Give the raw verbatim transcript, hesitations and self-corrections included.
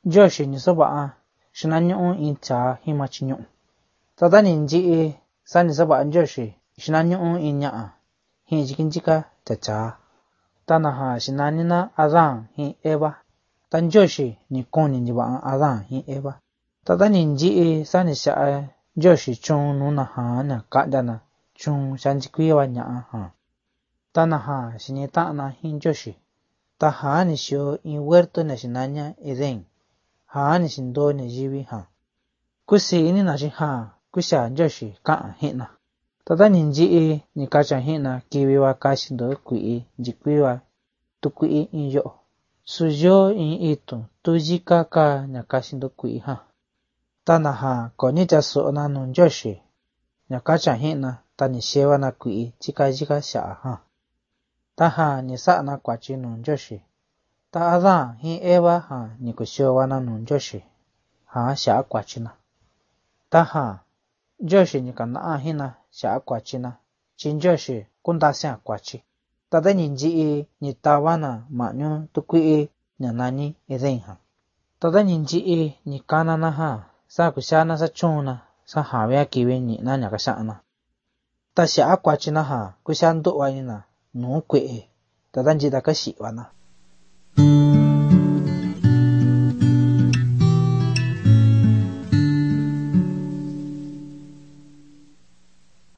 Nyoxi ni saba'a xinañu'u in tsaa jin machiñu'u. Tata ni nyi'i sa ni saba'a Nyoxi xinañu'u in ña'a jin nyikinchika tchatchaa. Ta naja xinanina Adán jin Eva. Ta Nyoxi ni kuni ntiva'a Adán jin Eva. Tata ni nyi'i sa ni xa'a Nyoxi chuun nu najana ka'ndyana chuun xa nchikuiva ña'a jan. Ta naja xinita'ana jin Nyoxi. Ta ja'a ni xio in huerto na xinaña Edén. Ja'a ni xindoo ñayivi jan. Kusii inina xi jan kuxaa Nyoxi ka'an ji'na. Tata ni nyi'i ni kacha ji'na kiviva kaxindo kui'i nchikuiva tu kui'i in yo'o. Su yoo in itu tu yika ka ña kaxindo kui'i jan. Ta naja ko ni chaso'ona nu Nyoxi ña kacha ji'na ta ni xevana kui'i chika yika xa'a jan. Ta jan ni sa'ana kuachi nu Nyoxi. Ta Adán jin Eva jan ni kuxiovana nu Nyoxi jan xa'a kuachina. Ta jan Nyoxi ni kana'a ji'na xa'a kuachina chi Nyoxi kundasia kuachi. Tata ni nyi'i ni tavana ma'ñu tu kui'i ña nani Edén jan. Tata ni nyi'i ni kanana jan sa kuxana sa chuunna sa javia kivi ñi'na ña kaxa'ana. Ta xa'a kuachina jan kuxa ndu'vanina nuu kue'e tata nyita kaxi'vana.